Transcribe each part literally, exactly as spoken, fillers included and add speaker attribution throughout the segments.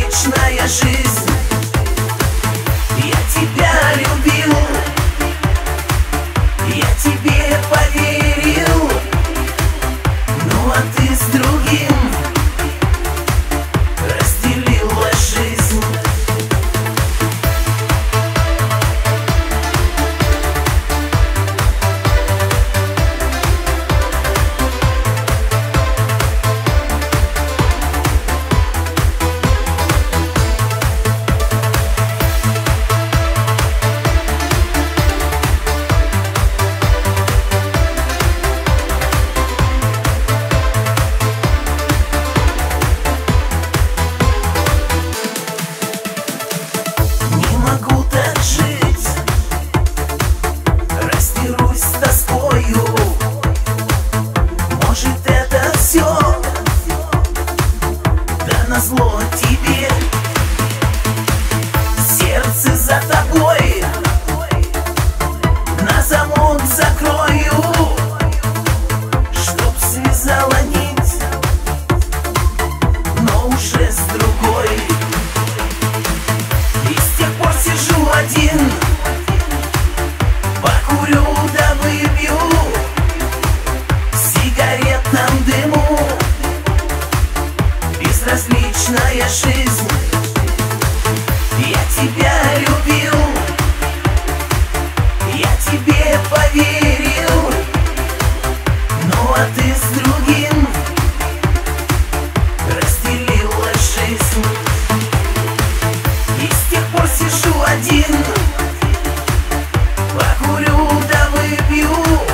Speaker 1: безразличная жизнь. Я тебя любил, я тебе поверил, ну а ты с другим разделила жизнь. Назло тебе, сердце за тобой, на замок закрою, чтоб связала нить, но уже с другой. И с тех пор сижу один, покурю да выпью в сигаретном дыму. Безразличная жизнь. Я тебя любил, я тебе поверил, ну а ты с другим разделила жизнь. И с тех пор сижу один, покурю да выпью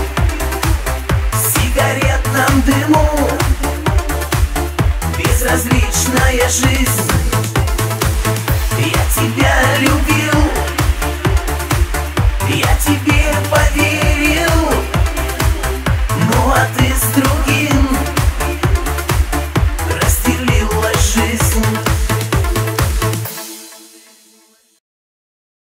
Speaker 1: в сигаретном дыму. Безразличная жизнь.